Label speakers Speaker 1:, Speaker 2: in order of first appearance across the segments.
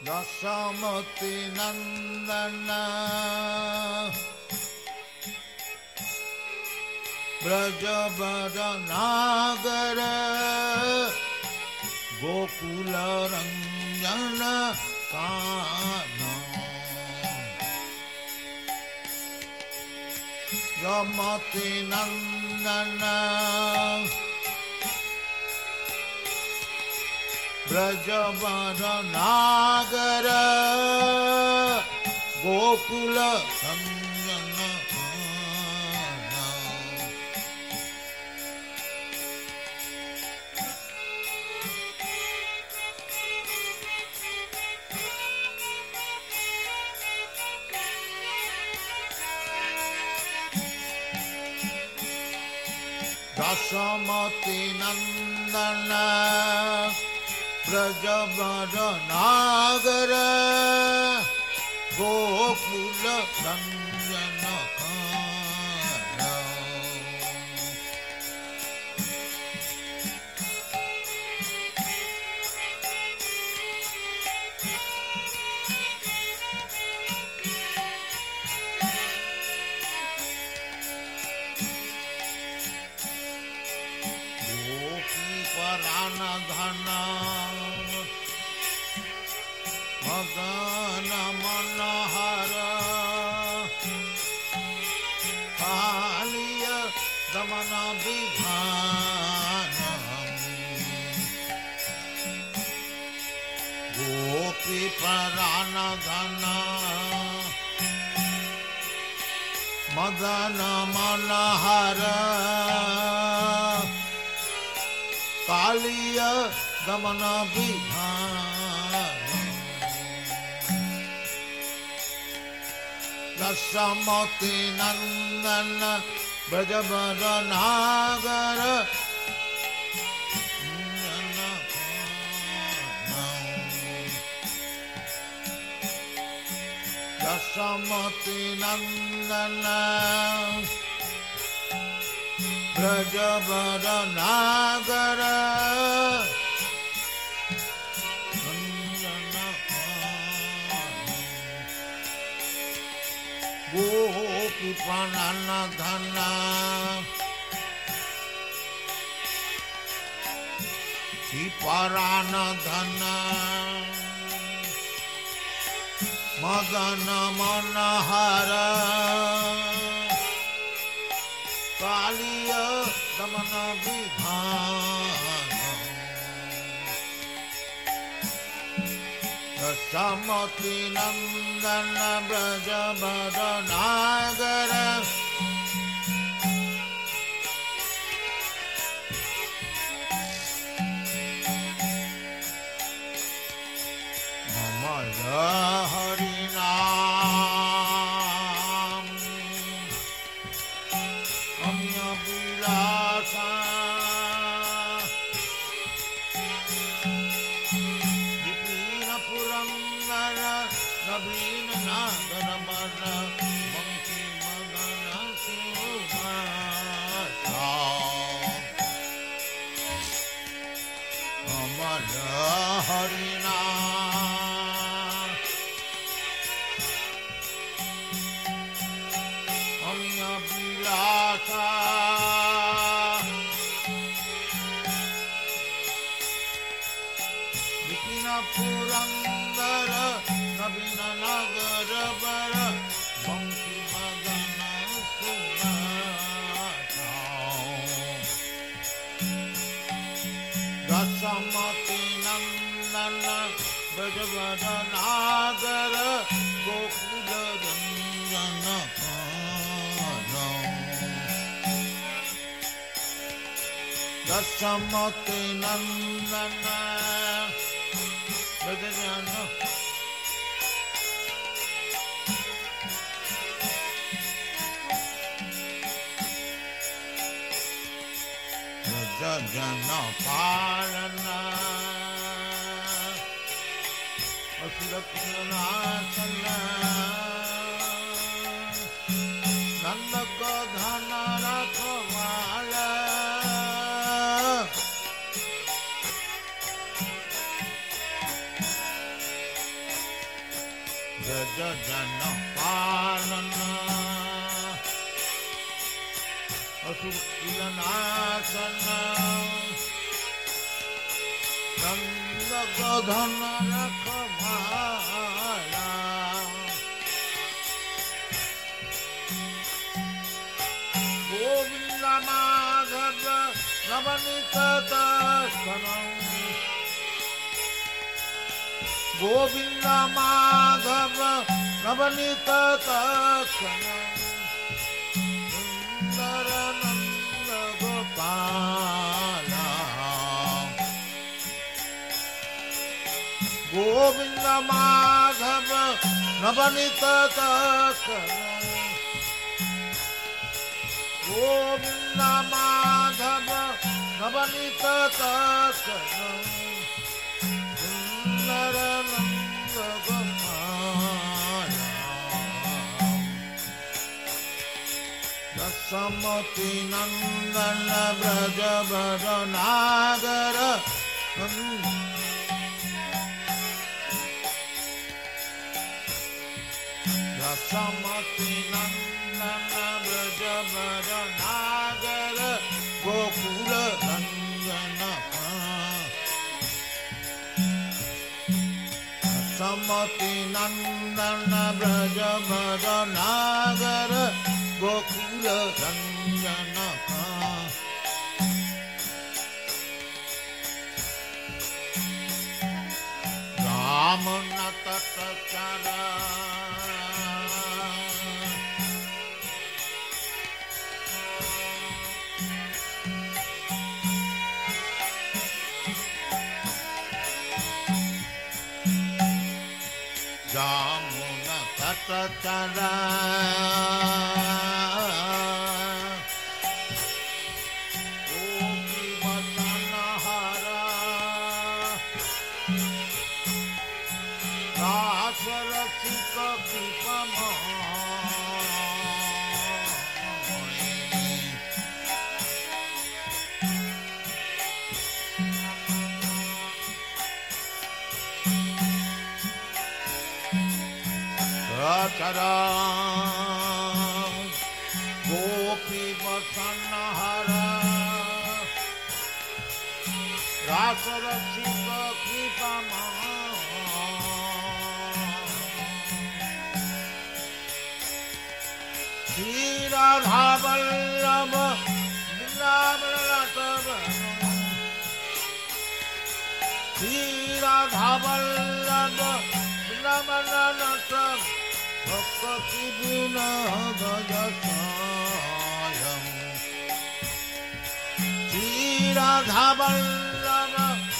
Speaker 1: दशमति नंदन ब्रजवर नागर गोकुल रंजन कान्हा यमति नंदन ब्रजवर नागर गोकुल रंजन कान्हा दशमति नंदन ब्रजवर नागर गोकुल रंजन कान्हा परान धन मदन मनहर कालिय दमन विधान गोपी परान धन मदन मनहर कालिय दमन विधान दशमति नंदन ब्रजवर नागर दशमति नंदन ब्रजवर नागर गोपी परान धन परान धन मदन मनहर कालिय दमन विधान दशमति नंदन ब्रजवर नागर अमर हरि नाम अम्य विलासा विपिन पुरंदर नवीन नागर मन बंशी मदन सुभाषा अमर हरि नाम अम्य विलासा विपिन पुरंदर नवीन नागर बर बंशी मदन सुभाषा दशमति नंदन ब्रजवर नागर गोकुल रंजन कान्हा दशमति नंदन ब्रजवर जन पालन असुरनाशन नंद को धन रखवाला ब्रज जन पालन असुर नाशन नंद गोधन रखवाला गोविंद माधव नवनीत दर्शन गोविंद माधव नवनीत दर्शन सुंदर नंद गोपाल गोविंद माधव नवनीत दर्शन गोविंद माधव नवनीत दर्शन सुंदर नंद गोपाल दशमति नंदन ब्रज वर नागर दशमति नंदन ब्रज वर नागर गोकुल रंजन दशमति नंदन ब्रज वर नागर गोकुल रंजन राम नत चरा जामुन तट चरा गोपी वसन हरा रास रसिक चरा गोपी वसन हरा रास रसिक कृपा श्री राधा वल्लभ श्री राधा वल्लभ भक्ति विनोद जसायं श्री राधा वल्लभ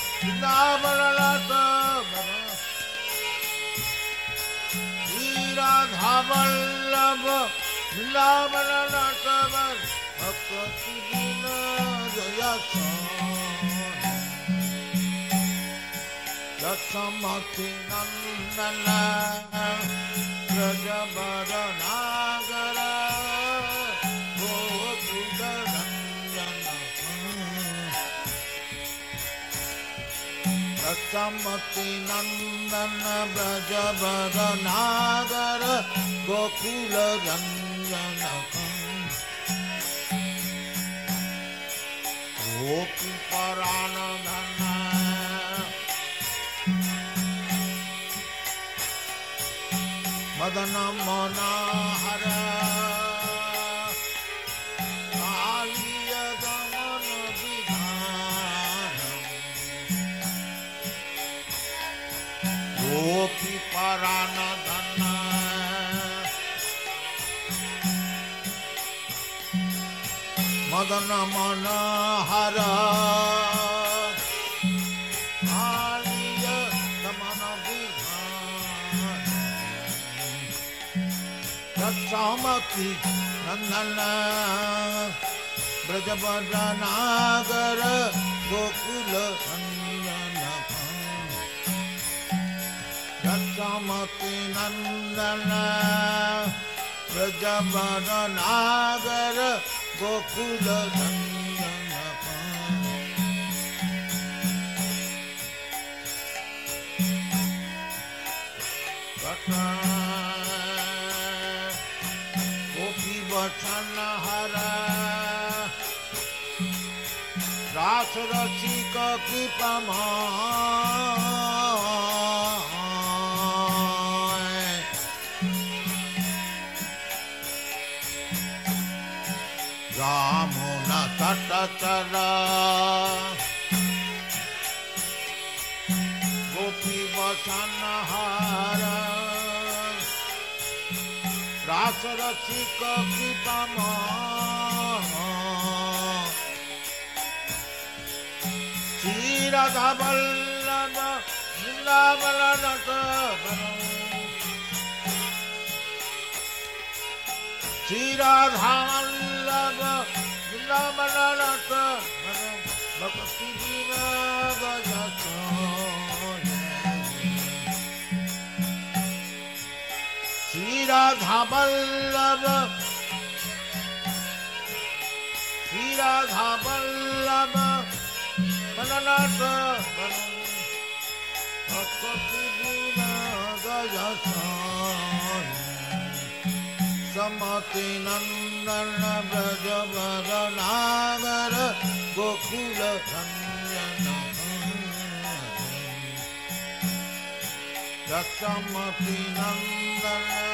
Speaker 1: श्री राधा वल्लभ भक्ति विनोद दशमति नंदन ब्रज वर नागर गोकुल रंजन दशमति नंदन ब्रज वर नागर गोकुल रंजन गोपी परानंदन मदन मनोहर कालिय दमन विधान गोपी परानंदन मदन मनोहर कालिय दमन दशमति नंदन ब्रज वर नागर गोकुल रंजन दशमति नंदन ब्रज वर नागर गोकुल रंजन कथा रसिक कृपामय यमुना तटचर गोपी वसनहार रास रसिक कृपामय श्री राधा वल्लभ वृंदावन रस श्री राधा वल्लभ वृंदावन रस भक्ति विनोद श्री राधा वल्लभ मननाथ भक्ति विनोद समति नंदन ब्रज नागर गोकुल रंजन समति नंदन